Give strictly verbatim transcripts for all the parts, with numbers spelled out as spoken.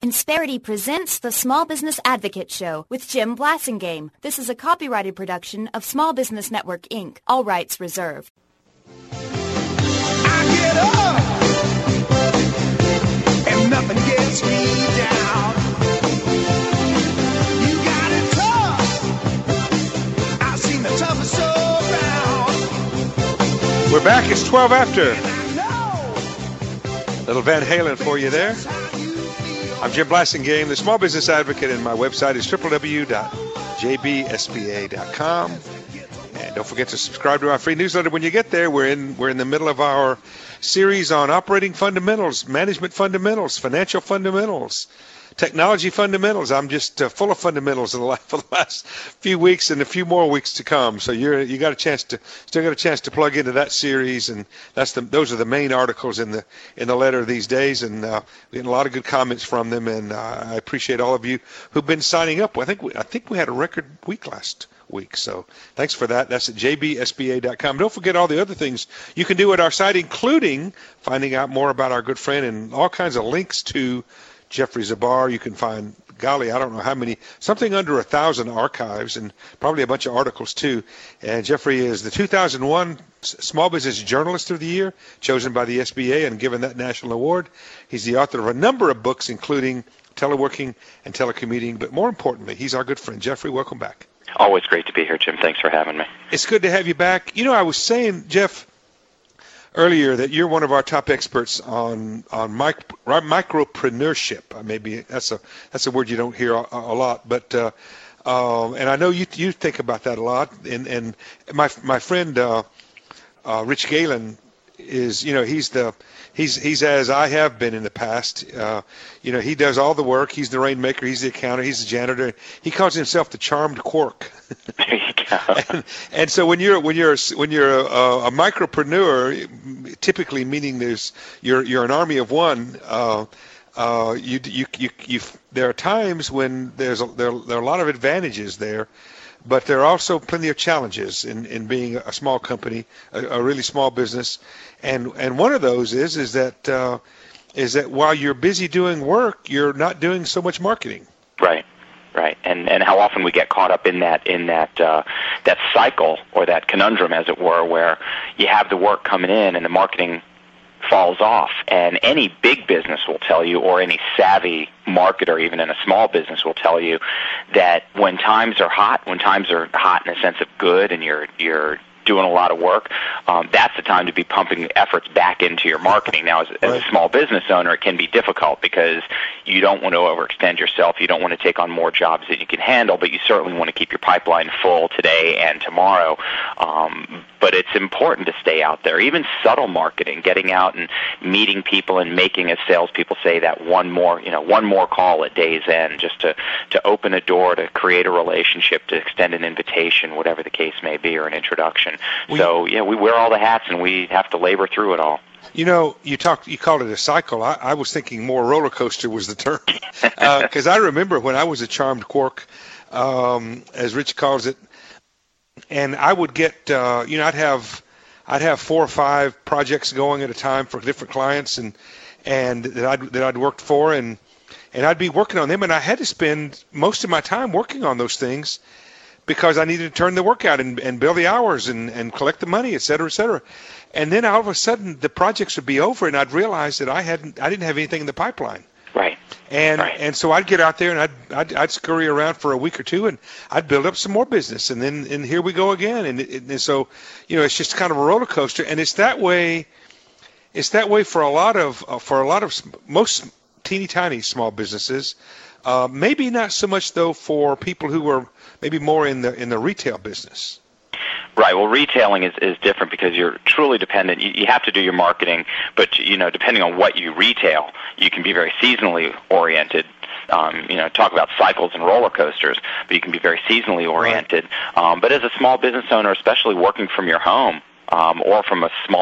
Insperity presents the Small Business Advocate Show with Jim Blasingame. This is a copyrighted production of Small Business Network, Incorporated. All rights reserved. I get up and nothing gets me down. You got it tough. I've seen the toughest around. We're back. It's twelve after. Little Van Halen for you there. I'm Jim Blasingame, the Small Business Advocate, and my website is w w w dot j b s b a dot com. And don't forget to subscribe to our free newsletter when you get there. We're in we're in the middle of our series on operating fundamentals, management fundamentals, financial fundamentals, technology fundamentals. I'm just uh, full of fundamentals in the last, for the last few weeks and a few more weeks to come. So you're you got a chance to still got a chance to plug into that series, and that's the those are the main articles in the in the letter these days, and uh, we had a lot of good comments from them, and uh, I appreciate all of you who've been signing up. I think we, I think we had a record week last week, so thanks for that. That's at j b s b a dot com. Don't forget all the other things you can do at our site, including finding out more about our good friend and all kinds of links to Jeffrey Zabar. You can find, golly, I don't know how many, something under a thousand archives and probably a bunch of articles too. And Jeffrey is the two thousand one Small Business Journalist of the Year, chosen by the S B A and given that national award. He's the author of a number of books, including Teleworking and Telecommuting. But more importantly, he's our good friend. Jeffrey, welcome back. Always great to be here, Jim. Thanks for having me. It's good to have you back. You know, I was saying, Jeff, earlier that you're one of our top experts on on mic, micropreneurship. Maybe that's a that's a word you don't hear a, a lot, but uh, uh, and I know you you think about that a lot. And and my my friend uh, uh, Rich Galen is, you know, he's the he's he's as I have been in the past. Uh, you know, he does all the work. He's the rainmaker. He's the accountant. He's the janitor. He calls himself the charmed quark. There you go. and, and so when you're when you're when you're a, a micropreneur, typically meaning there's you're you're an army of one. Uh, uh, you, you you you there are times when there's a, there there are a lot of advantages there, but there are also plenty of challenges in, in being a small company, a, a really small business, and and one of those is is that uh, is that while you're busy doing work, you're not doing so much marketing. Right. Right, and and how often we get caught up in that in that uh, that cycle or that conundrum, as it were, where you have the work coming in and the marketing falls off. And any big business will tell you, or any savvy marketer, even in a small business, will tell you that when times are hot, when times are hot in a sense of good, and you're you're doing a lot of work, um, that's the time to be pumping efforts back into your marketing. Now, as, as a small business owner, it can be difficult because you don't want to overextend yourself. You don't want to take on more jobs than you can handle, but you certainly want to keep your pipeline full today and tomorrow. Um, but it's important to stay out there. Even subtle marketing, getting out and meeting people and making, as salespeople say, that one more, you know, one more call at day's end, just to, to open a door, to create a relationship, to extend an invitation, whatever the case may be, or an introduction. So, yeah, we wear all the hats, and we have to labor through it all. You know, you talked, you called it a cycle. I, I was thinking more roller coaster was the term, because uh, I remember when I was a charmed quark, um, as Rich calls it, and I would get, uh, you know, I'd have, I'd have four or five projects going at a time for different clients, and and that I'd that I'd worked for, and and I'd be working on them, and I had to spend most of my time working on those things, because I needed to turn the work out and, and bill the hours and, and collect the money, et cetera, et cetera. And then all of a sudden the projects would be over, and I'd realize that I hadn't, I didn't have anything in the pipeline. Right. And right. and so I'd get out there and I'd, I'd I'd scurry around for a week or two, and I'd build up some more business, and then and here we go again. And, it, and so, you know, it's just kind of a roller coaster, and it's that way. It's that way for a lot of uh, for a lot of most teeny tiny small businesses. Uh, maybe not so much though for people who are maybe more in the in the retail business. Right. Well, retailing is, is different because you're truly dependent. You, you have to do your marketing, but, you know, depending on what you retail, you can be very seasonally oriented. Um, you know, talk about cycles and roller coasters, but you can be very seasonally oriented. Right. Um, but as a small business owner, especially working from your home um, or from a small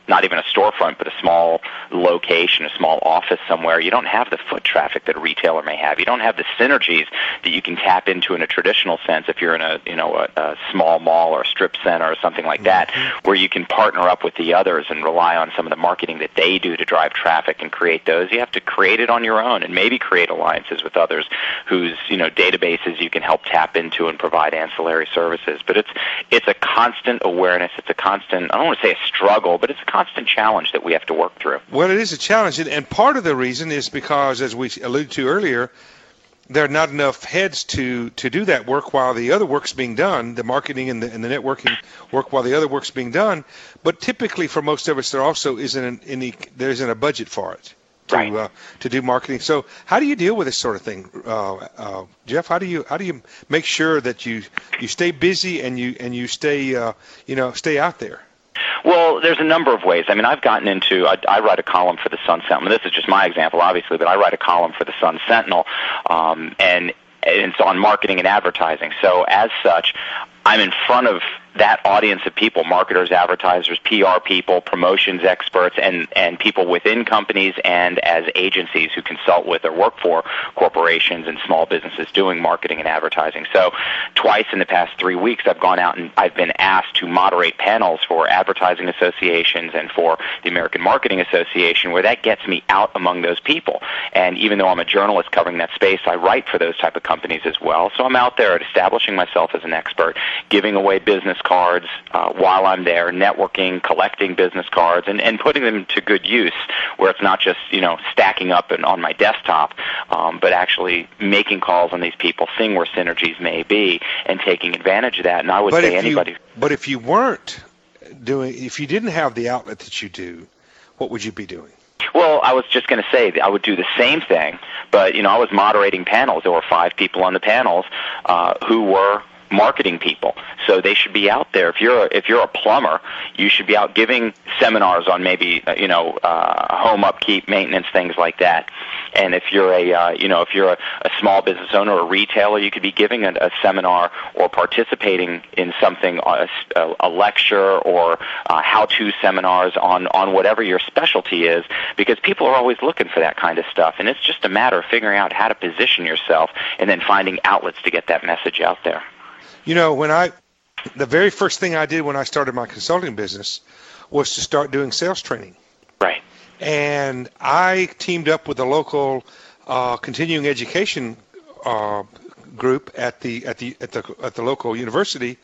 not even a storefront, but a small location, a small office somewhere, you don't have the foot traffic that a retailer may have. You don't have the synergies that you can tap into in a traditional sense if you're in a, you know, a, a small mall or a strip center or something like that, where you can partner up with the others and rely on some of the marketing that they do to drive traffic and create those. You have to create it on your own and maybe create alliances with others whose, you know, databases you can help tap into and provide ancillary services. But it's it's a constant awareness. It's a constant, I don't want to say a struggle, but it's a constant challenge that we have to work through. Well, it is a challenge, and, and part of the reason is because, as we alluded to earlier, there are not enough heads to, to do that work while the other work's being done, the marketing and the, and the networking work while the other work's being done. But typically, for most of us, there also isn't any, there isn't a budget for it to right. uh, to do marketing. So, how do you deal with this sort of thing, uh, uh, Jeff? How do you how do you make sure that you, you stay busy and you and you stay uh, you know stay out there? Well, there's a number of ways. I mean, I've gotten into, I, I write a column for the Sun Sentinel. This is just my example, obviously, but I write a column for the Sun Sentinel, um, and, and it's on marketing and advertising. So as such, I'm in front of that audience of people, marketers, advertisers, P R people, promotions experts, and, and people within companies and as agencies who consult with or work for corporations and small businesses doing marketing and advertising. So twice in the past three weeks, I've gone out and I've been asked to moderate panels for advertising associations and for the American Marketing Association, where that gets me out among those people. And even though I'm a journalist covering that space, I write for those type of companies as well. So I'm out there establishing myself as an expert, giving away business cards uh, while I'm there, networking, collecting business cards, and, and putting them to good use, where it's not just, you know, stacking up and on my desktop, um, but actually making calls on these people, seeing where synergies may be, and taking advantage of that. And I would but say if anybody. You, but if you weren't doing, if you didn't have the outlet that you do, what would you be doing? Well, I was just going to say that I would do the same thing, but, you know, I was moderating panels. There were five people on the panels uh, who were marketing people, so they should be out there. If you're a, if you're a plumber, you should be out giving seminars on maybe uh, you know uh, home upkeep, maintenance, things like that. And if you're a uh, you know if you're a, a small business owner or a retailer, you could be giving a, a seminar or participating in something, a, a lecture or uh, how-to seminars on on whatever your specialty is, because people are always looking for that kind of stuff, and it's just a matter of figuring out how to position yourself and then finding outlets to get that message out there. You know, when I, the very first thing I did when I started my consulting business was to start doing sales training. Right. And I teamed up with a local uh, continuing education uh, group at the at the at the at the local university,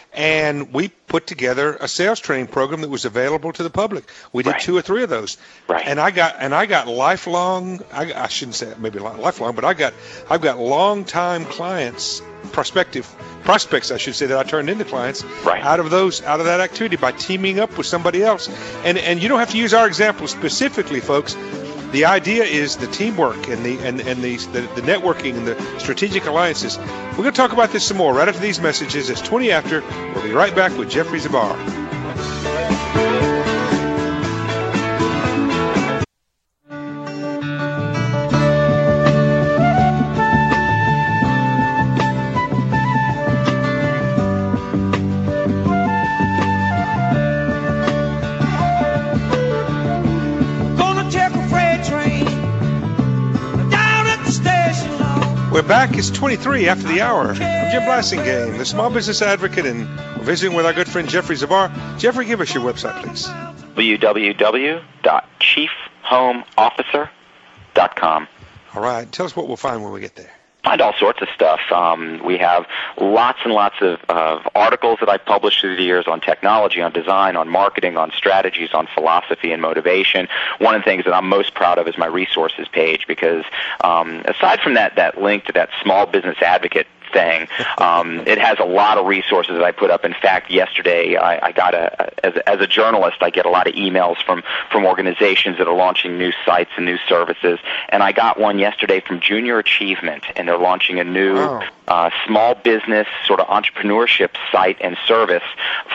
and we put together a sales training program that was available to the public. We did right. two or three of those, right. and I got and I got lifelong. I, I shouldn't say maybe lifelong, but I got I've got long time clients, prospective prospects, I should say, that I turned into clients right. out of those out of that activity by teaming up with somebody else. And and you don't have to use our example specifically, folks. The idea is the teamwork and the and, and the, the the networking and the strategic alliances. We're going to talk about this some more right after these messages. It's twenty after. We'll be right back with Jeffrey Zabar. We're back. It's twenty-three after the hour. I'm Jim Blasingame, the small business advocate, and we're visiting with our good friend Jeffrey Zabar. Jeffrey, give us your website, please. w w w dot chief home officer dot com. All right. Tell us what we'll find when we get there. Find all sorts of stuff. Um, we have lots and lots of, of articles that I've published through the years on technology, on design, on marketing, on strategies, on philosophy and motivation. One of the things that I'm most proud of is my resources page, because um, aside from that, that link to that small business advocate thing, um, it has a lot of resources that I put up. In fact, yesterday I, I got a, as, as a journalist, I get a lot of emails from, from organizations that are launching new sites and new services, and I got one yesterday from Junior Achievement, and they're launching a new oh. uh, small business sort of entrepreneurship site and service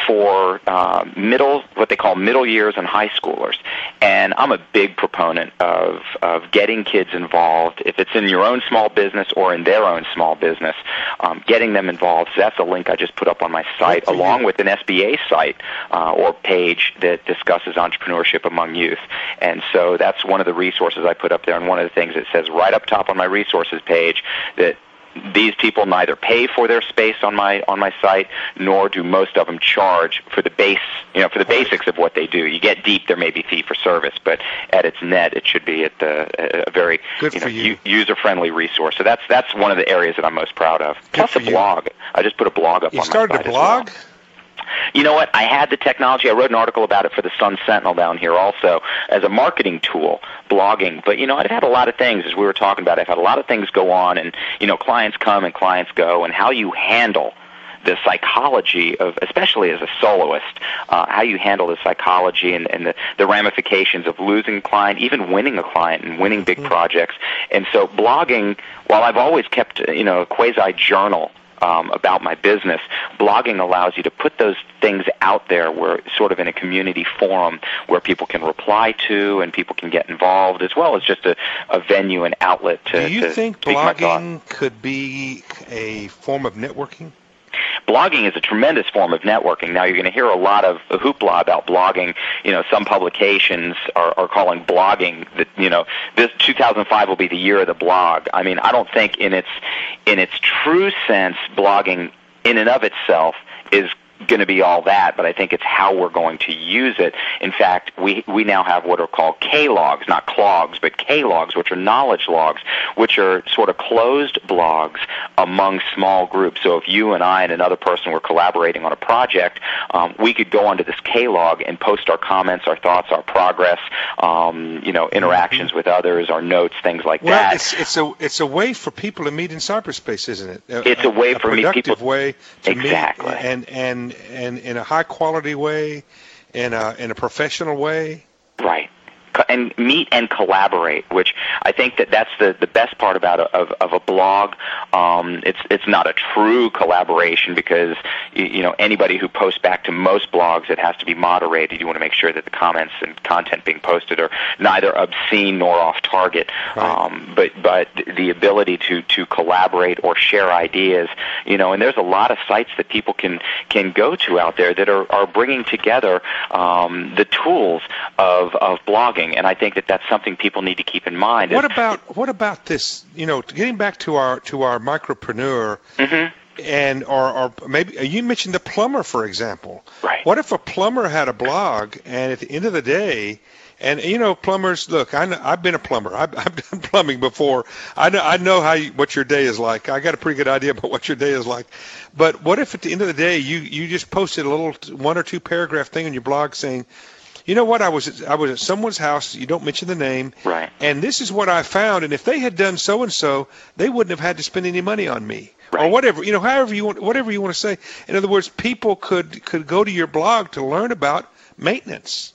for uh, middle, what they call middle years and high schoolers. And I'm a big proponent of, of getting kids involved, if it's in your own small business or in their own small business, um, getting them involved. So that's a link I just put up on my site, along with an S B A site uh, or page that discusses entrepreneurship among youth. And so that's one of the resources I put up there, and one of the things it says right up top on my resources page that these people neither pay for their space on my on my site, nor do most of them charge for the base, you know, for the basics of what they do. You get deep, there may be fee for service, but at its net, it should be at the, a very Good you know, you. user-friendly resource. So that's that's one of the areas that I'm most proud of. Good Plus for a you. blog. I just put a blog up You on my started site a blog? as well. You know what? I had the technology. I wrote an article about it for the Sun Sentinel down here also as a marketing tool, blogging. But, you know, I've had a lot of things, as we were talking about. I've had a lot of things go on, and, you know, clients come and clients go, and how you handle the psychology of, especially as a soloist, uh, how you handle the psychology and, and the, the ramifications of losing a client, even winning a client and winning big mm-hmm. projects. And so blogging, while I've always kept, you know, a quasi-journal Um, about my business, blogging allows you to put those things out there where sort of in a community forum where people can reply to and people can get involved, as well as just a, a venue and outlet to Do you to think speak my blogging thought. could be a form of networking? Blogging is a tremendous form of networking. Now, you're going to hear a lot of hoopla about blogging. You know, some publications are, are calling blogging that, you know, this two thousand five will be the year of the blog. I mean, I don't think in its in its true sense, blogging in and of itself is going to be all that, but I think it's how we're going to use it. In fact, we we now have what are called K-logs, not clogs, but K-logs, which are knowledge logs, which are sort of closed blogs among small groups. So if you and I and another person were collaborating on a project, um, we could go onto this K-log and post our comments, our thoughts, our progress, um, you know, interactions with others, our notes, things like well, that. Well, it's, it's, a, it's a way for people to meet in cyberspace, isn't it? A, it's a way a for me people productive way to exactly. meet and, and, and in a high-quality way, in a, in a professional way. Right. And meet and collaborate, which I think that that's the, the best part about a, of, of a blog. Um, it's it's not a true collaboration because you, you know anybody who posts back to most blogs, it has to be moderated. You want to make sure that the comments and content being posted are neither obscene nor off target. Right. Um, but but the ability to, to collaborate or share ideas, you know, and there's a lot of sites that people can can go to out there that are, are bringing together um, the tools of of blogging. And I think that that's something people need to keep in mind. What about what about this? You know, getting back to our to our micropreneur, mm-hmm. and or, or maybe you mentioned the plumber, for example. Right. What if a plumber had a blog, and at the end of the day, and you know, plumbers, look, I know, I've been a plumber. I've, I've done plumbing before. I know I know how you, what your day is like. I got a pretty good idea about what your day is like. But what if at the end of the day, you you just posted a little one or two paragraph thing on your blog saying, you know what? I was I was at someone's house. You don't mention the name, right? And this is what I found. And if they had done so and so, they wouldn't have had to spend any money on me, right. or whatever. You know, however you want, whatever you want to say. In other words, people could could go to your blog to learn about maintenance.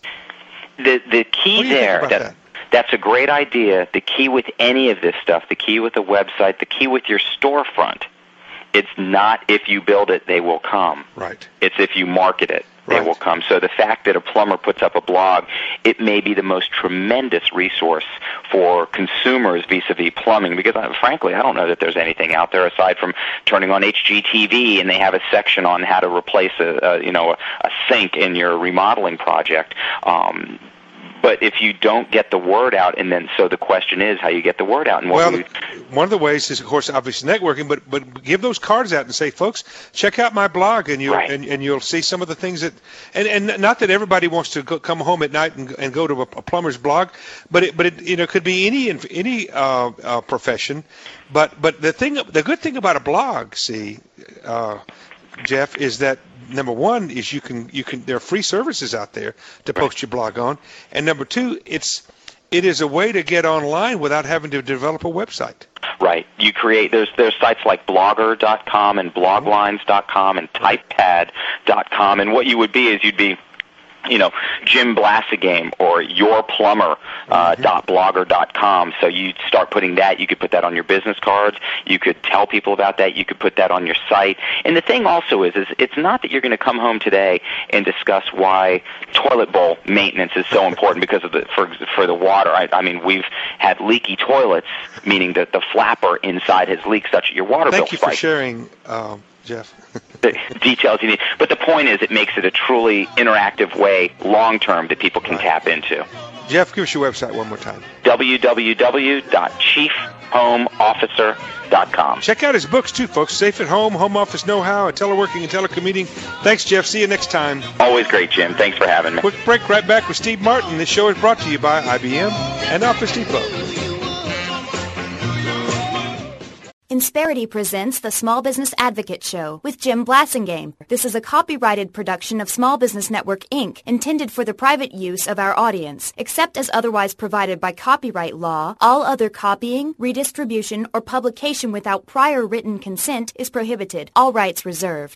The the key there. That, that? That's a great idea. The key with any of this stuff, the key with the website, the key with your storefront. It's not if you build it, they will come. Right. It's if you market it. They Right. will come. So the fact that a plumber puts up a blog, it may be the most tremendous resource for consumers vis-a-vis plumbing, because uh, frankly, I don't know that there's anything out there aside from turning on H G T V and they have a section on how to replace a, a you know a, a sink in your remodeling project. Um, But if you don't get the word out, and then so the question is how you get the word out. And what well, we, one of the ways is, of course, obviously networking, but but give those cards out and say, folks, check out my blog, and you'll Right. and, and you'll see some of the things that, and, and not that everybody wants to go, come home at night and, and go to a, a plumber's blog, but it but it you know could be any any uh, uh, profession, but but the thing the good thing about a blog, see, uh, Jeff, is that. Number one is you can you can there are free services out there to post your blog on, and number two, it's it is a way to get online without having to develop a website. Right. You create there's there's sites like blogger dot com and bloglines dot com and typepad dot com, and what you would be is you'd be you know, Jim Blassingame or your plumber uh, dot blogger dot com. So you start putting that. You could put that on your business cards. You could tell people about that. You could put that on your site. And the thing also is, is it's not that you're going to come home today and discuss why toilet bowl maintenance is so important because of the for for the water. I, I mean, we've had leaky toilets, meaning that the flapper inside has leaked such that your water bill spikes. Thank you spikes. for sharing, um, Jeff. The details you need. But the point is, it makes it a truly interactive way, long-term, that people can tap into. Jeff, give us your website one more time. w w w dot chief home officer dot com. Check out his books, too, folks. Safe at Home, Home Office Know-How, and Teleworking and Telecommuting. Thanks, Jeff. See you next time. Always great, Jim. Thanks for having me. Quick break, right back with Steve Martin. This show is brought to you by I B M and Office Depot. Insperity presents the Small Business Advocate Show with Jim Blassingame. This is a copyrighted production of Small Business Network, Incorporated, intended for the private use of our audience. Except as otherwise provided by copyright law, all other copying, redistribution, or publication without prior written consent is prohibited. All rights reserved.